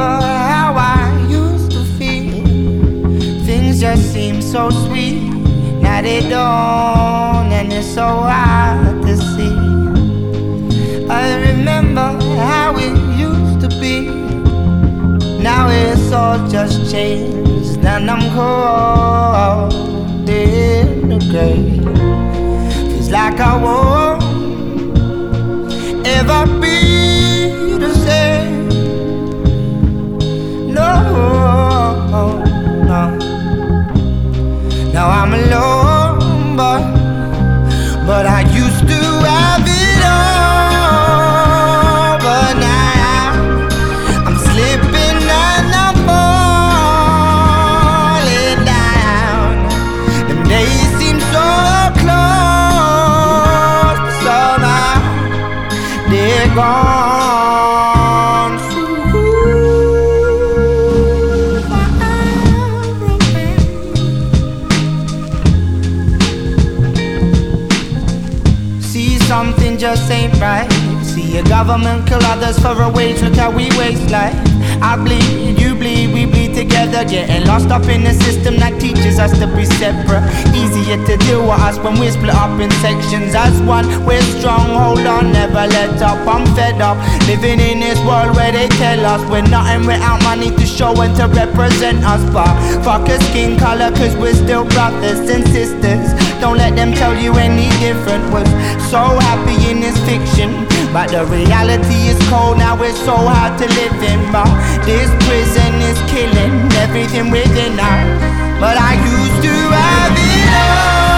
remember how I used to feel. Things just seem so sweet. Now they don't, and it's so hard to see. I remember how it used to be. Now it's all just changed, and I'm cold in the grave. Feels like I won't ever be the same. No, no. Now I'm alone, but I used to have it all. But now I'm slipping and I'm falling down. Them days seem so close, but somehow they're gone so far away. See, something just ain't right. See a government kill others for a wage. Look how we waste life. I bleed, you bleed, we bleed together. Getting lost up in the system that teaches us to be separate. Easier to deal with us when we're split up in sections. As one, we're strong, hold on, never let up. I'm fed up, living in this world where they tell us we're nothing without money to show and to represent us. But fuck a skin color, cause we're still brothers and sisters. Don't let them tell you any different. Was so happy in this fiction, but the reality is cold, now it's so hard to live in. But this prison is killing everything within us. But I used to have it all.